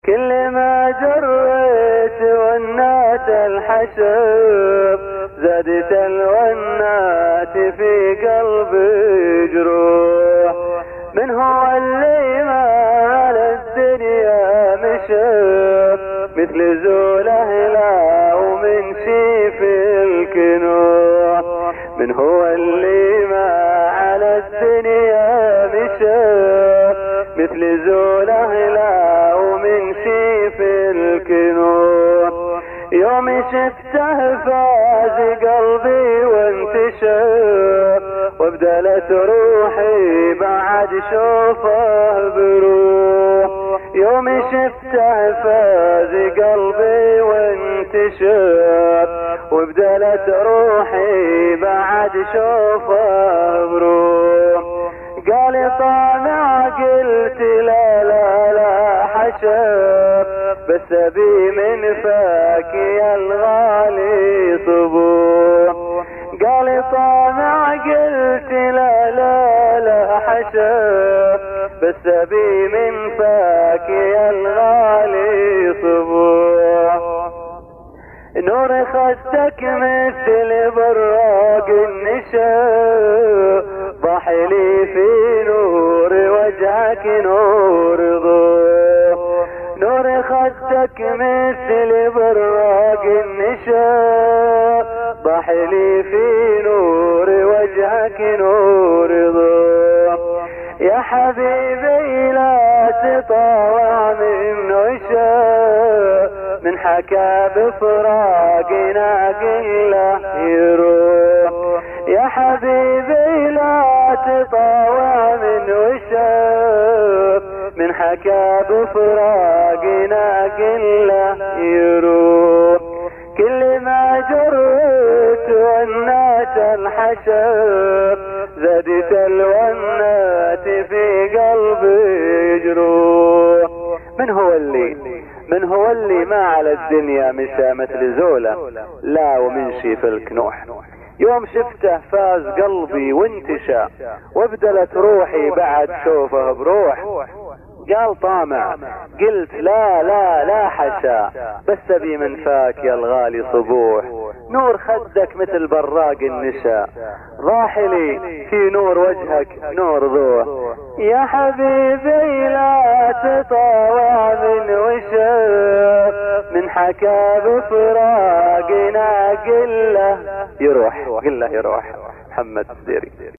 كل ما جريت ونات الحشب زادت الونات في قلبي جروح. من هو اللي ما على الدنيا مشى مثل زوله لا ومن شيف الكنوح. من هو اللي ما على الدنيا مشى مثل زوله لا ومن شيف الكنوح. يوم شفته فاز قلبي وانتشر وابدلت روحي بعد شوفه بروح. يوم شفته فاز قلبي وانتشر وابدلت روحي بعد شوفه بروح. قال طامع قلت لا لا لا حشر بس ابي من فاك يا الغالي صبوح. قال طامع قلت لا لا لا حشر بس ابي من فاك يا الغالي صبوح. نور خدك مثل براق النشا ضحلي في نور وجهك نور ضوء. نور خدك مثل براق النشا ضحلي في نور وجهك نور ضوء. يا حبيبي لا تطاوع من وشا من حكى بفراقنا قله يروح. يا حبيبي لا تطاوع من وشاف من حكى بفراقنا قله يروح. كل ما جرت ونات الحشب زادت الونات في قلبي جروح. من هو اللي ما على الدنيا مشى مثل زوله لا ومنشي في الكنوح. يوم شفته فاز قلبي وانتشى وابدلت روحي بعد شوفه بروح. قال طامع قلت لا لا لا حشا بس ابي من فاك يا الغالي صبوح. نور خدك مثل براق النشا راحلي في نور وجهك نور ضوء. يا حبيبي لا تطاوع من وشا من حكى بفراقنا قله يروح. محمد الديري.